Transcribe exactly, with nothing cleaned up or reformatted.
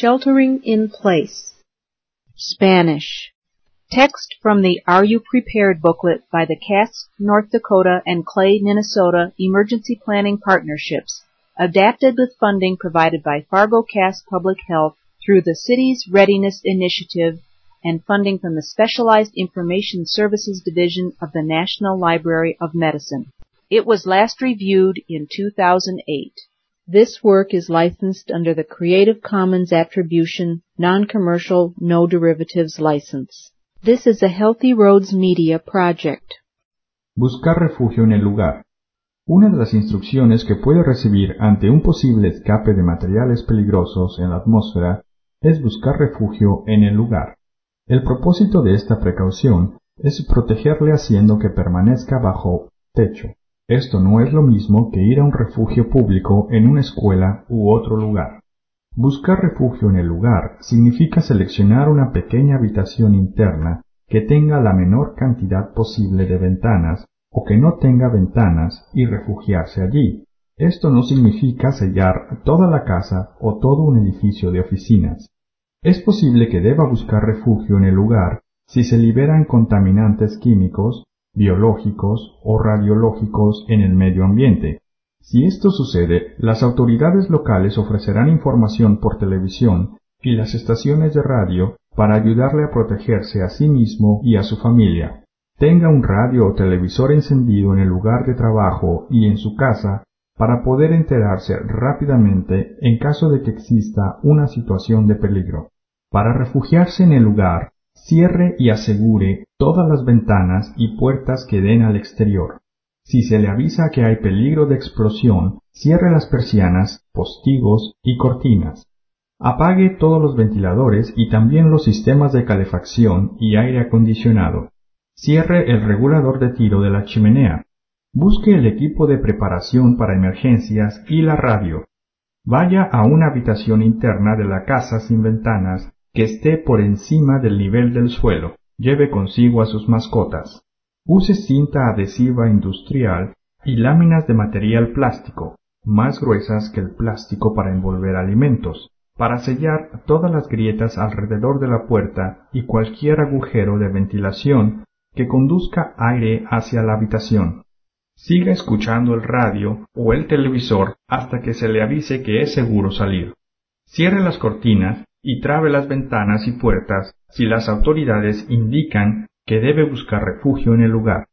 Sheltering in Place. Spanish. Text from the Are You Prepared booklet by the Cass, North Dakota and Clay, Minnesota Emergency Planning Partnerships, adapted with funding provided by Fargo-Cass Public Health through the City's Readiness Initiative and funding from the Specialized Information Services Division of the National Library of Medicine. It was last reviewed in two thousand eight. This work is licensed under the Creative Commons Attribution, Non-Commercial, No Derivatives license. This is a Healthy Roads Media project. Buscar refugio en el lugar. Una de las instrucciones que puede recibir ante un posible escape de materiales peligrosos en la atmósfera es buscar refugio en el lugar. El propósito de esta precaución es protegerle haciendo que permanezca bajo techo. Esto no es lo mismo que ir a un refugio público en una escuela u otro lugar. Buscar refugio en el lugar significa seleccionar una pequeña habitación interna que tenga la menor cantidad posible de ventanas o que no tenga ventanas y refugiarse allí. Esto no significa sellar toda la casa o todo un edificio de oficinas. Es posible que deba buscar refugio en el lugar si se liberan contaminantes químicos, biológicos o radiológicos en el medio ambiente. Si esto sucede, las autoridades locales ofrecerán información por televisión y las estaciones de radio para ayudarle a protegerse a sí mismo y a su familia. Tenga un radio o televisor encendido en el lugar de trabajo y en su casa para poder enterarse rápidamente en caso de que exista una situación de peligro. Para refugiarse en el lugar, cierre y asegure todas las ventanas y puertas que den al exterior. Si se le avisa que hay peligro de explosión, cierre las persianas, postigos y cortinas. Apague todos los ventiladores y también los sistemas de calefacción y aire acondicionado. Cierre el regulador de tiro de la chimenea. Busque el equipo de preparación para emergencias y la radio. Vaya a una habitación interna de la casa sin ventanas que esté por encima del nivel del suelo. Lleve consigo a sus mascotas. Use cinta adhesiva industrial y láminas de material plástico, más gruesas que el plástico para envolver alimentos, para sellar todas las grietas alrededor de la puerta y cualquier agujero de ventilación que conduzca aire hacia la habitación. Siga escuchando el radio o el televisor hasta que se le avise que es seguro salir. Cierre las cortinas y trabe las ventanas y puertas si las autoridades indican que debe buscar refugio en el lugar.